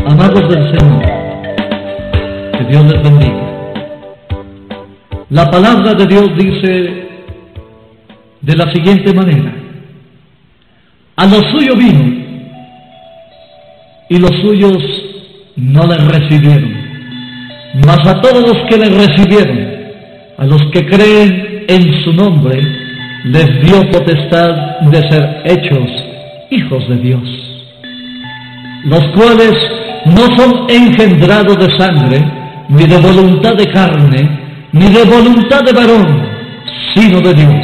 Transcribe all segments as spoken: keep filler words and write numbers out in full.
Amados del Señor, que Dios les bendiga. La palabra de Dios dice de la siguiente manera: a lo suyo vino, y los suyos no le recibieron, mas a todos los que le recibieron, a los que creen en su nombre, les dio potestad de ser hechos hijos de Dios, los cuales no son engendrados de sangre, ni de voluntad de carne, ni de voluntad de varón, sino de Dios.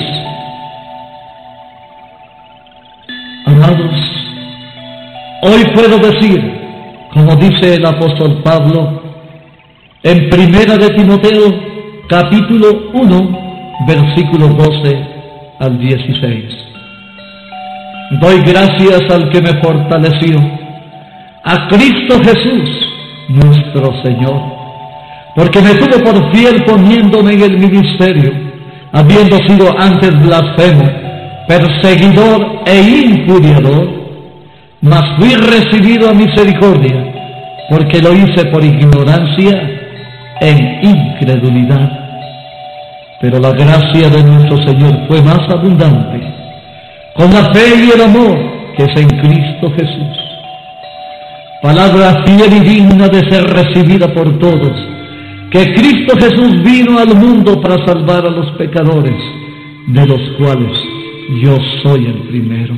Amados, hoy puedo decir, como dice el apóstol Pablo en Primera de Timoteo, capítulo uno, versículos doce al dieciséis. Doy gracias al que me fortaleció, a Cristo Jesús, nuestro Señor, porque me tuvo por fiel poniéndome en el ministerio, habiendo sido antes blasfemo, perseguidor e injuriador, mas fui recibido a misericordia, porque lo hice por ignorancia en incredulidad. Pero la gracia de nuestro Señor fue más abundante, con la fe y el amor que es en Cristo Jesús. Palabra fiel y digna de ser recibida por todos, que Cristo Jesús vino al mundo para salvar a los pecadores, de los cuales yo soy el primero.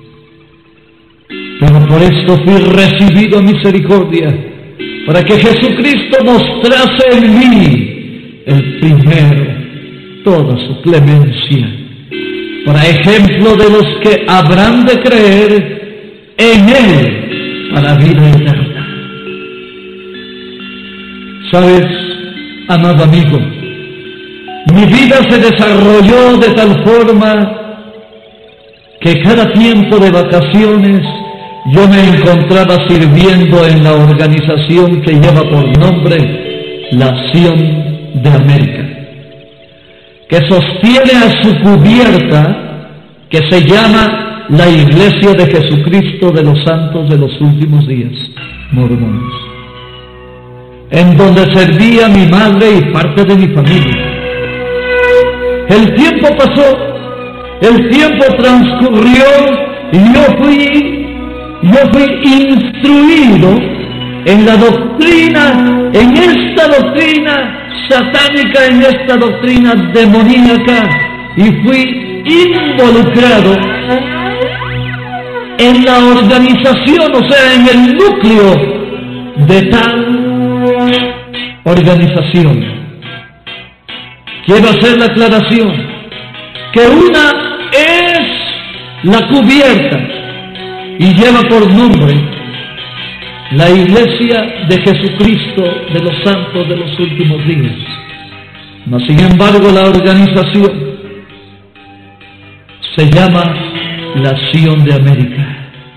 Pero por esto fui recibido a misericordia, para que Jesucristo mostrase en mí el primero toda su clemencia, para ejemplo de los que habrán de creer en Él para vida eterna. ¿Sabes, amado amigo? Mi vida se desarrolló de tal forma que cada tiempo de vacaciones yo me encontraba sirviendo en la organización que lleva por nombre Nación de América, que sostiene a su cubierta, que se llama la Iglesia de Jesucristo de los Santos de los Últimos Días, mormones, en donde servía mi madre y parte de mi familia. El tiempo pasó, el tiempo transcurrió, y yo fui, yo fui instruido en la doctrina, en esta doctrina satánica, en esta doctrina demoníaca, y fui involucrado en la organización, o sea, en el núcleo de tal organización. Quiero hacer la aclaración que una es la cubierta y lleva por nombre la Iglesia de Jesucristo de los Santos de los Últimos Días. Mas, sin embargo, la organización se llama Nación de América.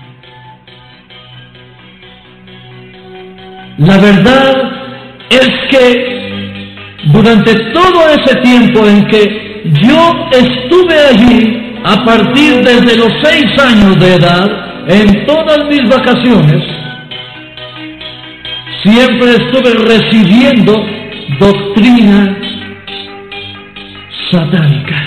La verdad es que durante todo ese tiempo en que yo estuve allí, a partir desde los seis años de edad, en todas mis vacaciones, siempre estuve recibiendo doctrina satánica.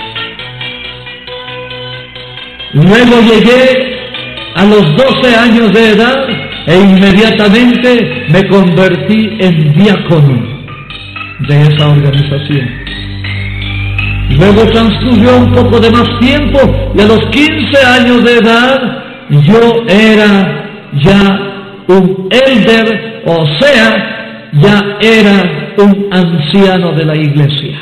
Luego llegué a los doce años de edad e inmediatamente me convertí en diácono de esa organización. Luego transcurrió un poco de más tiempo y a los quince años de edad yo era ya un elder, o sea, ya era un anciano de la iglesia.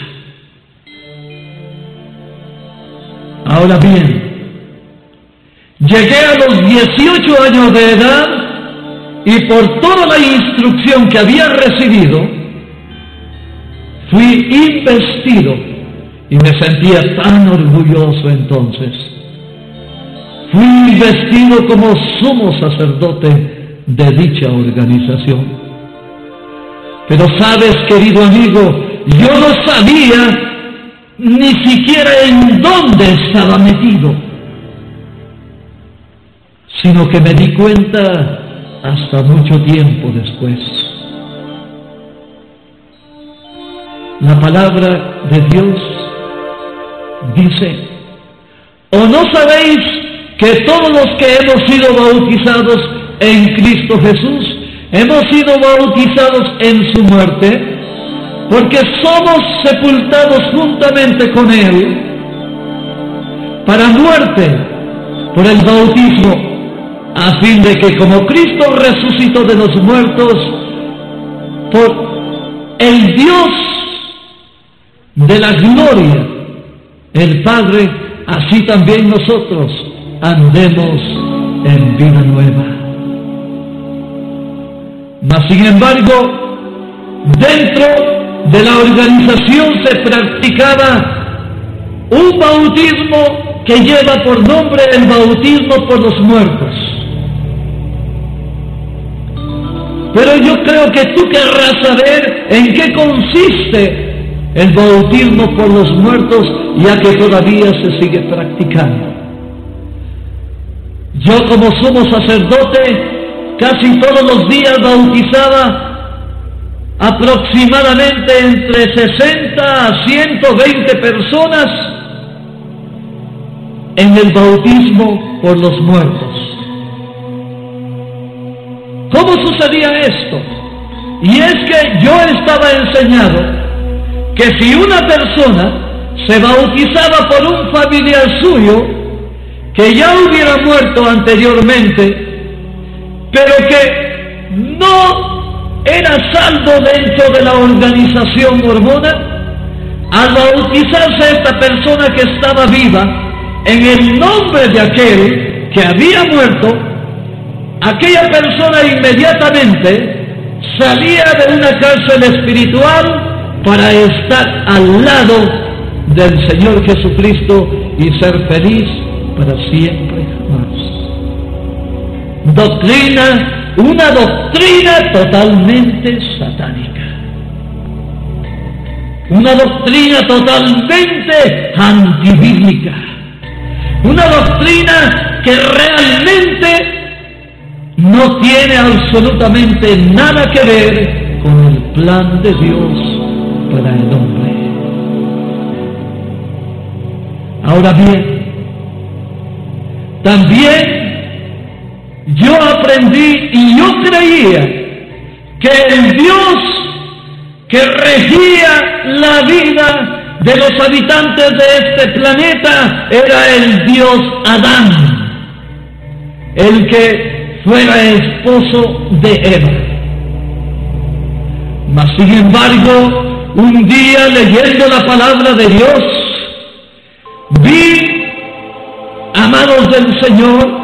Ahora bien, llegué a los dieciocho años de edad y por toda la instrucción que había recibido, fui investido y me sentía tan orgulloso entonces. Fui investido como sumo sacerdote de dicha organización. Pero sabes, querido amigo, yo no sabía ni siquiera en dónde estaba metido, sino que me di cuenta hasta mucho tiempo después. La palabra de Dios dice: ¿o no sabéis que todos los que hemos sido bautizados en Cristo Jesús hemos sido bautizados en su muerte? Porque somos sepultados juntamente con Él para muerte por el bautismo, a fin de que como Cristo resucitó de los muertos por el Dios de la gloria, el Padre, así también nosotros andemos en vida nueva. Mas sin embargo, dentro de la organización se practicaba un bautismo que lleva por nombre el bautismo por los muertos. Pero yo creo que tú querrás saber en qué consiste el bautismo por los muertos, ya que todavía se sigue practicando. Yo, como sumo sacerdote, casi todos los días bautizaba aproximadamente entre sesenta a ciento veinte personas en el bautismo por los muertos. ¿Cómo sucedía esto? Y es que yo estaba enseñado que si una persona se bautizaba por un familiar suyo que ya hubiera muerto anteriormente, pero que no era salvo dentro de la organización mormona, al bautizarse esta persona que estaba viva en el nombre de aquel que había muerto, aquella persona inmediatamente salía de una cárcel espiritual para estar al lado del Señor Jesucristo y ser feliz para siempre jamás. Doctrina, una doctrina totalmente satánica. Una doctrina totalmente antibíblica. Una doctrina que realmente no tiene absolutamente nada que ver con el plan de Dios para el hombre. Ahora bien, también yo aprendí y yo creía que el Dios que regía la vida de los habitantes de este planeta era el Dios Adán, el que fuera esposo de Eva. Mas sin embargo, un día leyendo la palabra de Dios, vi, amados del Señor,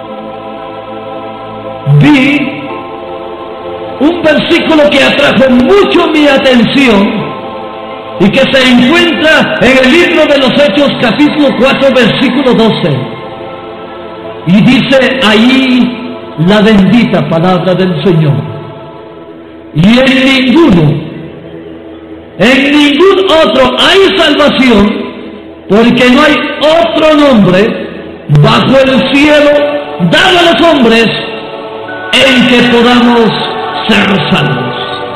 vi un versículo que atrajo mucho mi atención y que se encuentra en el libro de los Hechos, capítulo cuatro, versículo doce. Y dice ahí la bendita palabra del Señor: y en ninguno, en ningún otro hay salvación, porque no hay otro nombre bajo el cielo dado a los hombres en que podamos ser salvos.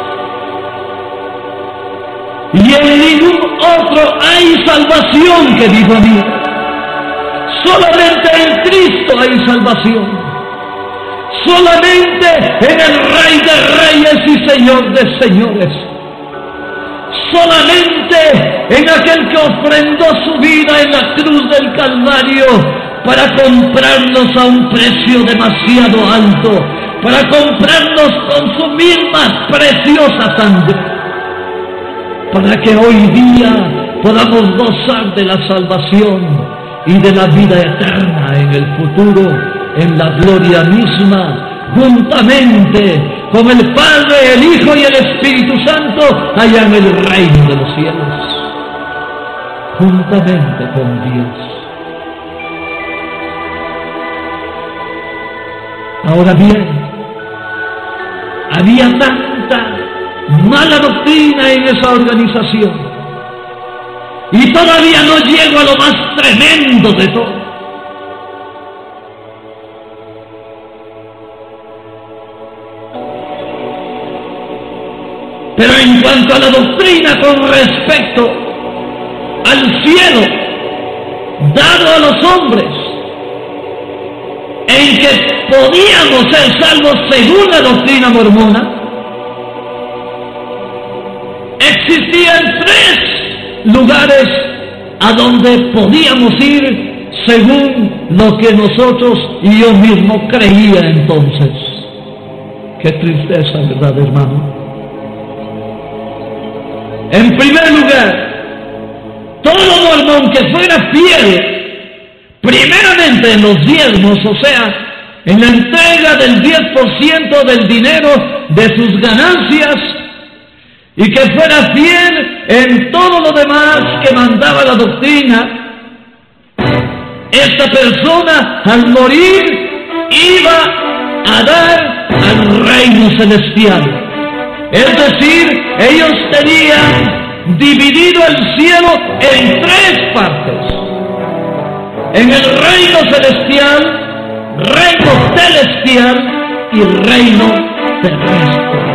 Y en ningún otro hay salvación, querido amigo. Solamente en Cristo hay salvación. Solamente en el Rey de Reyes y Señor de Señores. Solamente en aquel que ofrendó su vida en la cruz del Calvario para comprarnos a un precio demasiado alto, para comprarnos con su misma preciosa sangre, para que hoy día podamos gozar de la salvación y de la vida eterna en el futuro, en la gloria misma, juntamente con el Padre, el Hijo y el Espíritu Santo, allá en el reino de los cielos, juntamente con Dios. Ahora bien, había tanta mala doctrina en esa organización, y todavía no llego a lo más tremendo de todo. Pero en cuanto a la doctrina con respecto al cielo dado a los hombres, en que podíamos ser salvos según la doctrina mormona, existían tres lugares a donde podíamos ir según lo que nosotros y yo mismo creía entonces. Qué tristeza, ¿verdad, hermano? En primer lugar, todo mormón que fuera fiel, primeramente en los diezmos, o sea, en la entrega del diez por ciento del dinero de sus ganancias, y que fuera fiel en todo lo demás que mandaba la doctrina, esta persona al morir iba a dar al reino celestial. Es decir, ellos tenían dividido el cielo en tres partes: en el reino celestial, reino celestial y reino terrestre.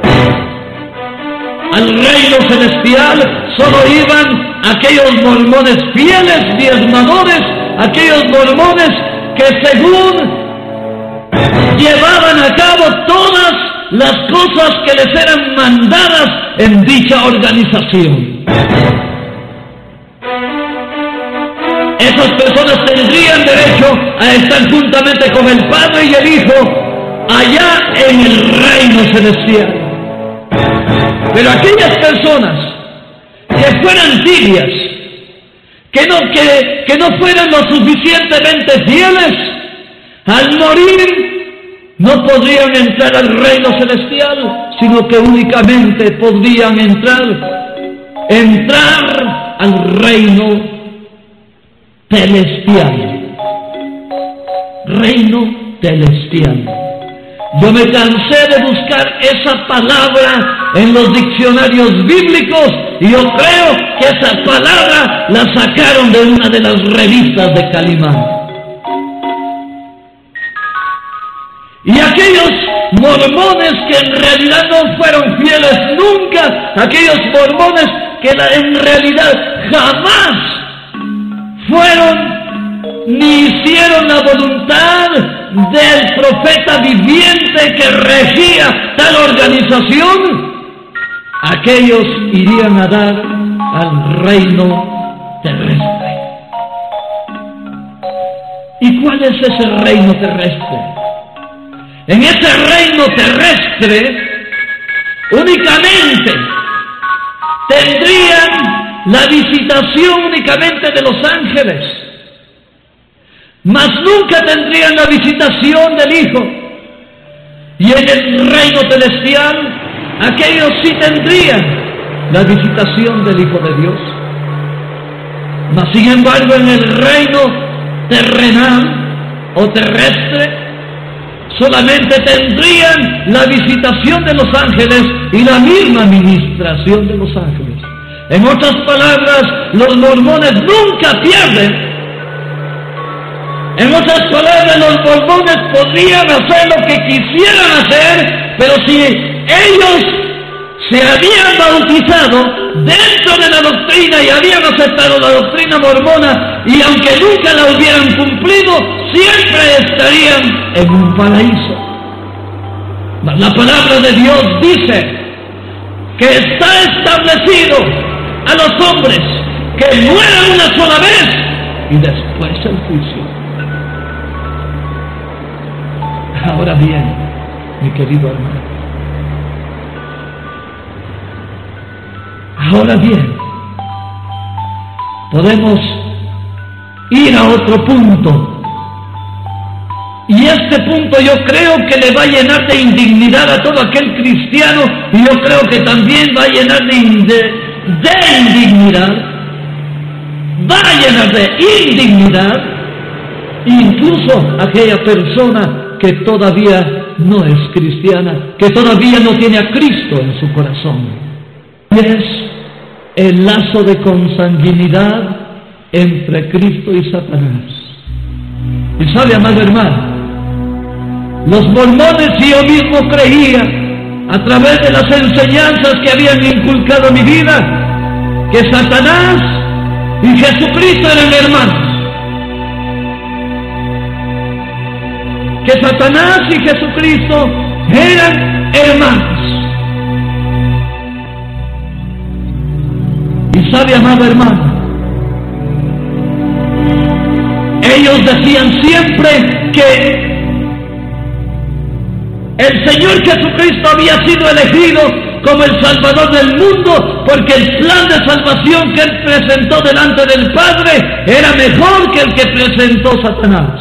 Al reino celestial solo iban aquellos mormones fieles, diezmadores, aquellos mormones que según llevaban a cabo todas las cosas que les eran mandadas en dicha organización. Esas personas tendrían derecho a estar juntamente con el Padre y el Hijo allá en el reino celestial. Pero aquellas personas que fueran tibias, que no, que, que no fueran lo suficientemente fieles, al morir no podrían entrar al reino celestial, sino que únicamente podrían entrar, entrar al reino celestial. Reino celestial. Yo me cansé de buscar esa palabra en los diccionarios bíblicos y yo creo que esa palabra la sacaron de una de las revistas de Calimán. Y aquellos mormones que en realidad no fueron fieles nunca, aquellos mormones que en realidad jamás fueron ni hicieron la voluntad del profeta viviente que regía tal organización, aquellos irían a dar al reino terrestre. ¿Y cuál es ese reino terrestre? En ese reino terrestre únicamente tendrían la visitación únicamente de los ángeles, mas nunca tendrían la visitación del Hijo. Y en el reino celestial, aquellos sí tendrían la visitación del Hijo de Dios. Mas sin embargo, en el reino terrenal o terrestre, solamente tendrían la visitación de los ángeles y la misma ministración de los ángeles. En otras palabras, los mormones nunca pierden. En otras palabras, los mormones podrían hacer lo que quisieran hacer, pero si ellos se habían bautizado dentro de la doctrina y habían aceptado la doctrina mormona, y aunque nunca la hubieran cumplido, siempre estarían en un paraíso. Mas la palabra de Dios dice que está establecido a los hombres que mueran una sola vez y después el juicio. Ahora bien, mi querido hermano, ahora bien, podemos ir a otro punto, y este punto yo creo que le va a llenar de indignidad a todo aquel cristiano, y yo creo que también va a llenar de, de, de indignidad, va a llenar de indignidad incluso a aquella persona que todavía no es cristiana, que todavía no tiene a Cristo en su corazón. Es el lazo de consanguinidad entre Cristo y Satanás. Y sabe, amado hermano, los mormones y yo mismo creía a través de las enseñanzas que habían inculcado mi vida, que Satanás y Jesucristo eran hermanos. Que Satanás y Jesucristo eran hermanos. Y sabe, amado hermano, ellos decían siempre que el Señor Jesucristo había sido elegido como el Salvador del mundo porque el plan de salvación que Él presentó delante del Padre era mejor que el que presentó Satanás.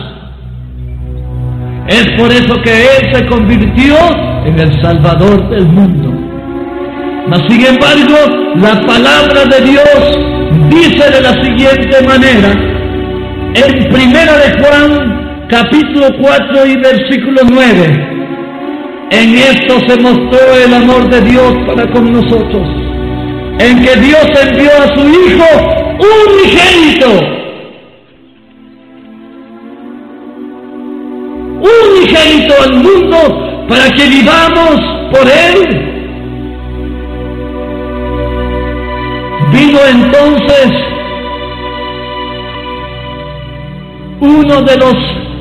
Es por eso que Él se convirtió en el Salvador del mundo. Mas sin embargo, la palabra de Dios dice de la siguiente manera, en Primera de Juan, capítulo cuatro y versículo nueve, en esto se mostró el amor de Dios para con nosotros, en que Dios envió a su Hijo unigénito, unigénito al mundo para que vivamos por Él. Vino entonces uno de los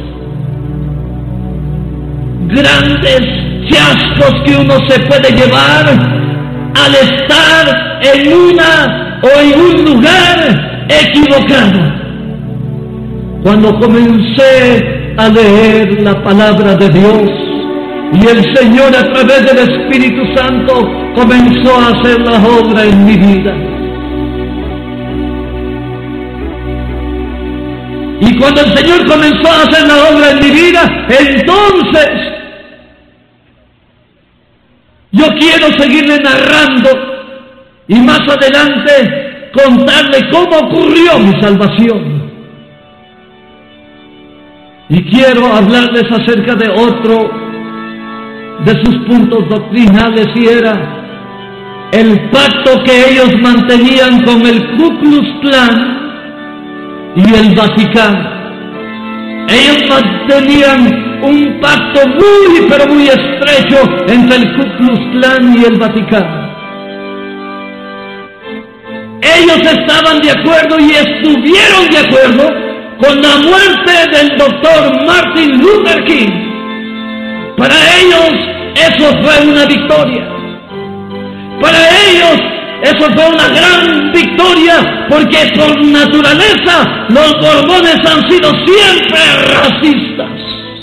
grandes chascos que uno se puede llevar al estar en una o en un lugar equivocado. Cuando comencé a leer la palabra de Dios y el Señor a través del Espíritu Santo comenzó a hacer la obra en mi vida. Y cuando el Señor comenzó a hacer la obra en mi vida, entonces yo quiero seguirle narrando y más adelante contarle cómo ocurrió mi salvación. Y quiero hablarles acerca de otro de sus puntos doctrinales, y era el pacto que ellos mantenían con el Ku Klux Klan y el Vaticano. Ellos mantenían un pacto muy, pero muy estrecho entre el Ku Klux Klan y el Vaticano. Ellos estaban de acuerdo y estuvieron de acuerdo con la muerte del doctor Martin Luther King. Para ellos eso fue una victoria. Para ellos eso fue una gran victoria, porque por naturaleza los Borbones han sido siempre racistas.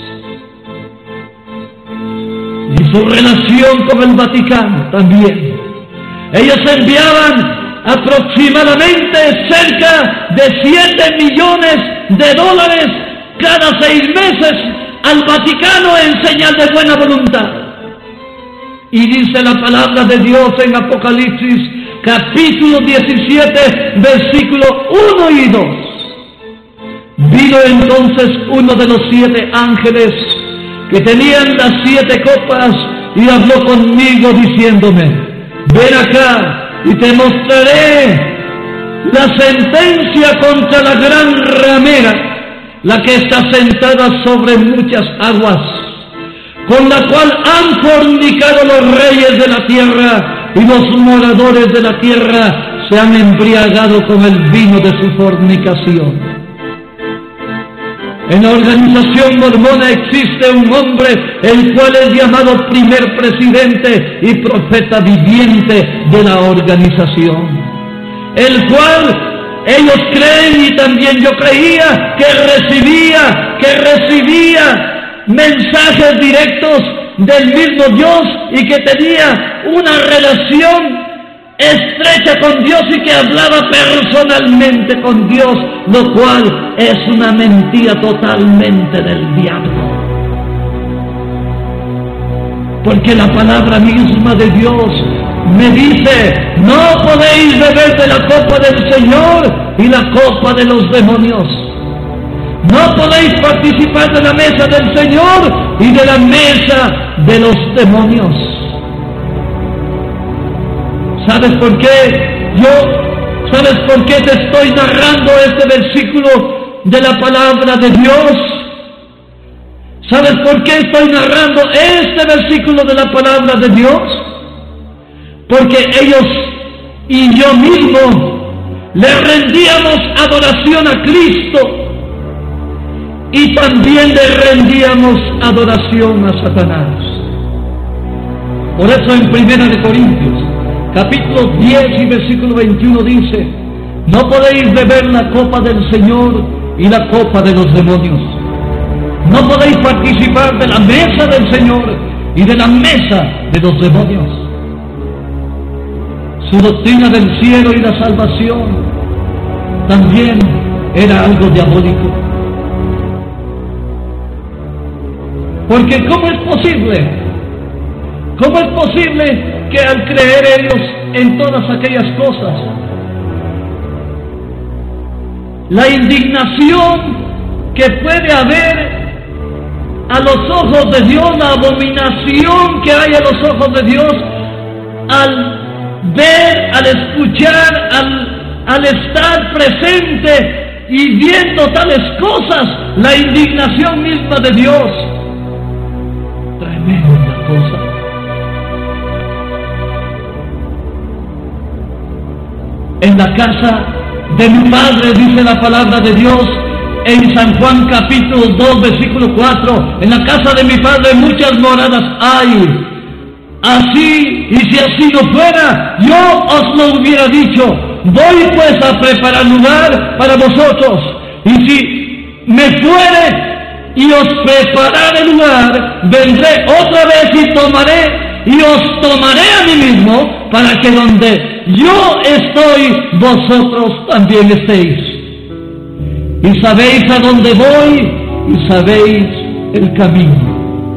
Y su relación con el Vaticano también. Ellos enviaban aproximadamente cerca de siete millones de dólares cada seis meses al Vaticano en señal de buena voluntad. Y dice la palabra de Dios en Apocalipsis capítulo diecisiete, versículo uno y dos. Vino entonces uno de los siete ángeles que tenían las siete copas y habló conmigo diciéndome: ven acá y te mostraré la sentencia contra la gran ramera, la que está sentada sobre muchas aguas, con la cual han fornicado los reyes de la tierra, y los moradores de la tierra se han embriagado con el vino de su fornicación. En la organización mormona existe un hombre, el cual es llamado primer presidente y profeta viviente de la organización, el cual ellos creen, y también yo creía, que recibía, que recibía mensajes directos del mismo Dios y que tenía una relación estrecha con Dios y que hablaba personalmente con Dios, lo cual es una mentira totalmente del diablo. Porque la palabra misma de Dios me dice: no podéis beber de la copa del Señor y la copa de los demonios. No podéis participar de la mesa del Señor y de la mesa de los demonios. ¿Sabes por qué? Yo, ¿sabes por qué te estoy narrando este versículo de la palabra de Dios? ¿Sabes por qué estoy narrando este versículo de la palabra de Dios? porque ellos y yo mismo le rendíamos adoración a Cristo y también le rendíamos adoración a Satanás. Por eso en Primera de Corintios, capítulo diez y versículo veintiuno dice: no podéis beber la copa del Señor y la copa de los demonios. No podéis participar de la mesa del Señor y de la mesa de los demonios. Su doctrina del cielo y la salvación también era algo diabólico. Porque ¿cómo es posible? ¿Cómo es posible que al creer ellos en todas aquellas cosas, la indignación que puede haber a los ojos de Dios, la abominación que hay a los ojos de Dios, al ver, al escuchar, al, al estar presente y viendo tales cosas, la indignación misma de Dios? Tremenda cosa. En la casa de mi Padre, dice la palabra de Dios, en San Juan capítulo dos, versículo cuatro, en la casa de mi Padre muchas moradas hay. Así, y si así no fuera, yo os lo hubiera dicho. Voy pues a preparar lugar para vosotros. Y si me fuere y os prepararé lugar, vendré otra vez y tomaré, y os tomaré a mí mismo, para que donde yo estoy, vosotros también estéis. Y sabéis a dónde voy, y sabéis el camino.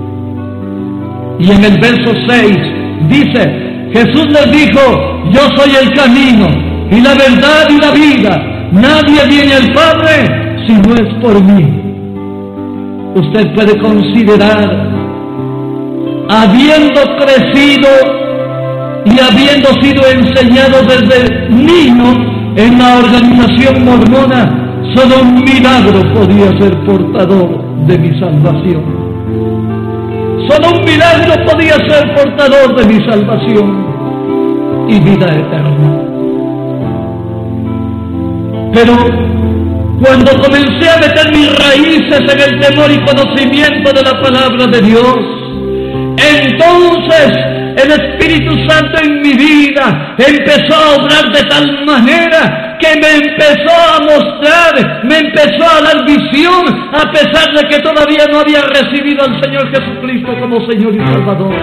Y en el verso seis dice: Jesús les dijo: yo soy el camino, y la verdad y la vida. Nadie viene al Padre si no es por mí. Usted puede considerar, habiendo crecido y habiendo sido enseñado desde niño en la organización mormona, solo un milagro podía ser portador de mi salvación. Solo un milagro podía ser portador de mi salvación y vida eterna. Pero cuando comencé a meter mis raíces en el temor y conocimiento de la palabra de Dios, entonces el Espíritu Santo en mi vida empezó a obrar de tal manera que me empezó a mostrar, me empezó a dar visión, a pesar de que todavía no había recibido al Señor Jesucristo como Señor y Salvador.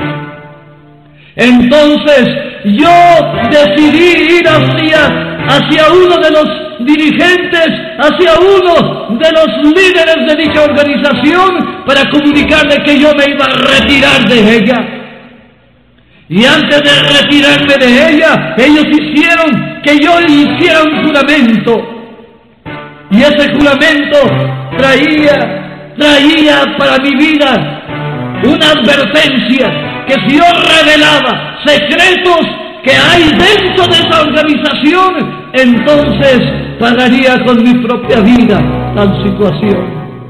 Entonces yo decidí ir hacia, hacia uno de los dirigentes, hacia uno de los líderes de dicha organización, para comunicarle que yo me iba a retirar de ella. Y antes de retirarme de ella, ellos hicieron que yo hiciera un juramento. Y ese juramento traía, traía para mi vida una advertencia, que si yo revelaba secretos que hay dentro de esa organización, entonces pagaría con mi propia vida tal situación.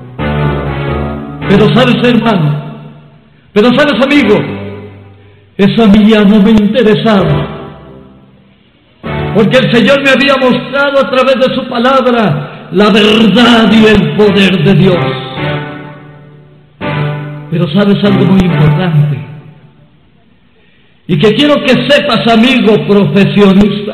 Pero sabes, hermano, pero sabes, amigo, eso a mí ya no me interesaba, porque el Señor me había mostrado a través de su palabra la verdad y el poder de Dios. Pero sabes algo muy importante, y que quiero que sepas, amigo profesionista,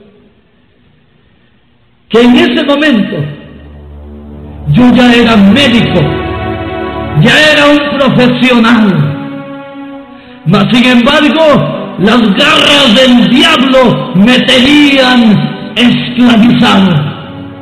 que en ese momento yo ya era médico, ya era un profesional. Mas sin embargo, las garras del diablo me tenían esclavizado.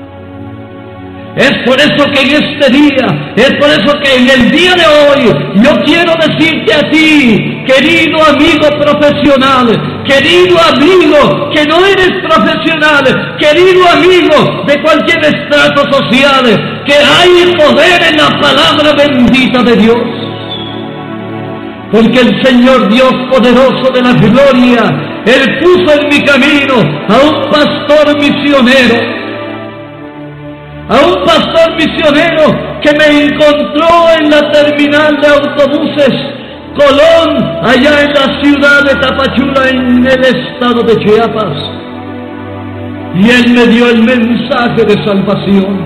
Es por eso que en este día, es por eso que en el día de hoy, yo quiero decirte a ti, querido amigo profesional, querido amigo que no eres profesional, querido amigo de cualquier estrato social, que hay poder en la palabra bendita de Dios. Porque el Señor Dios poderoso de la gloria, Él puso en mi camino a un pastor misionero, a un pastor misionero que me encontró en la terminal de autobuses Colón, allá en la ciudad de Tapachula, en el estado de Chiapas. Y Él me dio el mensaje de salvación.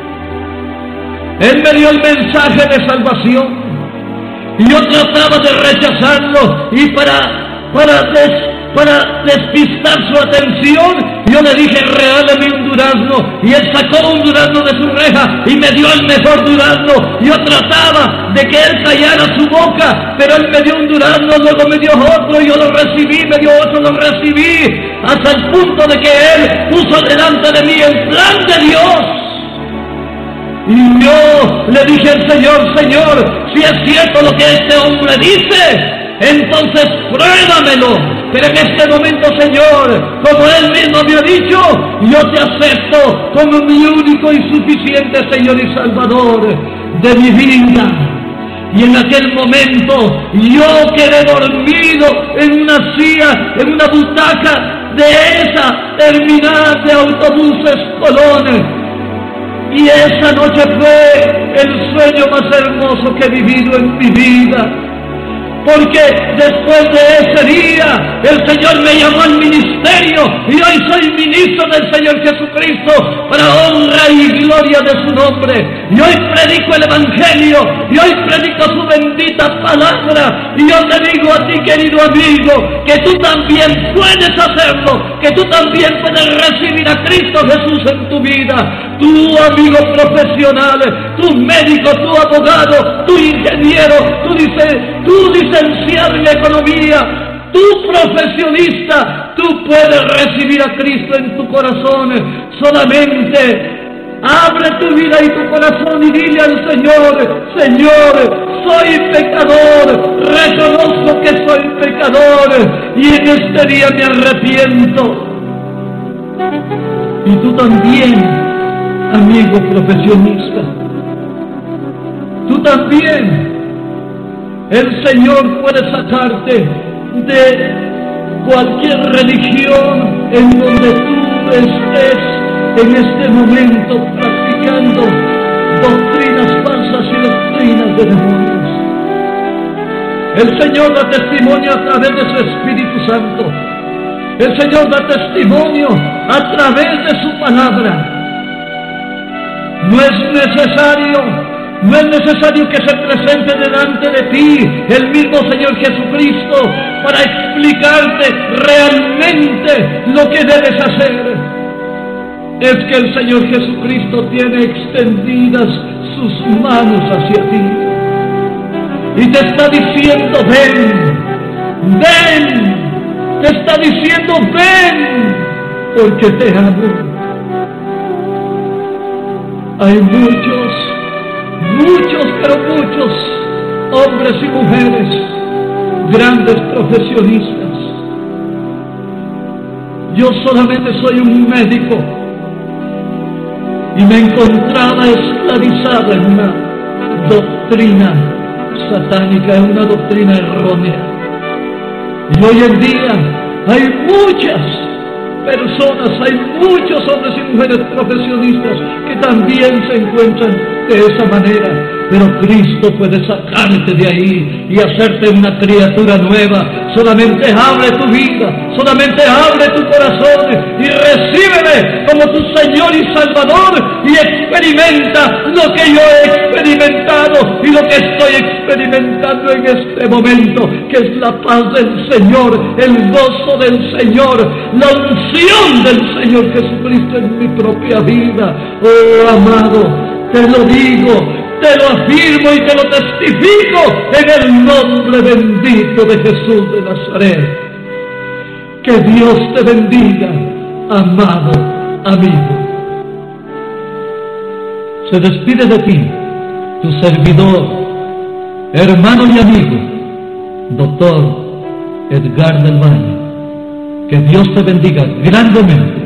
Él me dio el mensaje de salvación. Y yo trataba de rechazarlo, y para, para, des, para despistar su atención, yo le dije, regálame un durazno. Y él sacó un durazno de su reja y me dio el mejor durazno. Yo trataba de que él callara su boca, pero él me dio un durazno, luego me dio otro, yo lo recibí, me dio otro, lo recibí, hasta el punto de que él puso delante de mí el plan de Dios. Y yo le dije al Señor, Señor, si es cierto lo que este hombre dice, entonces pruébamelo. Pero en este momento, Señor, como Él mismo me ha dicho, yo te acepto como mi único y suficiente Señor y Salvador de mi vida. Y en aquel momento yo quedé dormido en una silla, en una butaca de esa terminal de autobuses Colón. Y esa noche fue el sueño más hermoso que he vivido en mi vida. Porque después de ese día, el Señor me llamó al ministerio, y hoy soy ministro del Señor Jesucristo, para honra y gloria de su nombre. Y hoy predico el Evangelio, y hoy predico su bendita palabra. Y yo te digo a ti, querido amigo, que tú también puedes hacerlo, que tú también puedes recibir a Cristo Jesús en tu vida. Tu amigo profesional, tu médico, tu abogado, tu ingeniero, tú dices, tú licenciado en economía, tu profesionista, tú puedes recibir a Cristo en tu corazón. Solamente abre tu vida y tu corazón y dile al Señor, Señor, soy pecador, reconozco que soy pecador y en este día me arrepiento. Y tú también, amigo profesionista, tú también, el Señor puede sacarte de cualquier religión en donde tú estés en este momento practicando doctrinas falsas y doctrinas de demonios. El Señor da testimonio a través de su Espíritu Santo. El Señor da testimonio a través de su palabra. No es necesario No es necesario que se presente delante de ti el mismo Señor Jesucristo para explicarte realmente lo que debes hacer. Es que el Señor Jesucristo tiene extendidas sus manos hacia ti y te está diciendo, ven, ven, te está diciendo, ven, porque te amo. Hay muchos Muchos, pero muchos hombres y mujeres, grandes profesionistas. Yo solamente soy un médico y me encontraba esclavizado en una doctrina satánica, en una doctrina errónea. Y hoy en día hay muchas personas, hay muchos hombres y mujeres profesionistas que también se encuentran de esa manera, pero Cristo puede sacarte de ahí y hacerte una criatura nueva. Solamente abre tu vida, solamente abre tu corazón y recíbeme como tu Señor y Salvador y experimenta lo que yo he experimentado y lo que estoy experimentando en este momento, que es la paz del Señor, el gozo del Señor, la unción del Señor Jesucristo en mi propia vida. Oh, amado, te lo digo, te lo afirmo y te lo testifico en el nombre bendito de Jesús de Nazaret. Que Dios te bendiga, amado amigo. Se despide de ti tu servidor, hermano y amigo, doctor Edgar del Valle. Que Dios te bendiga grandemente.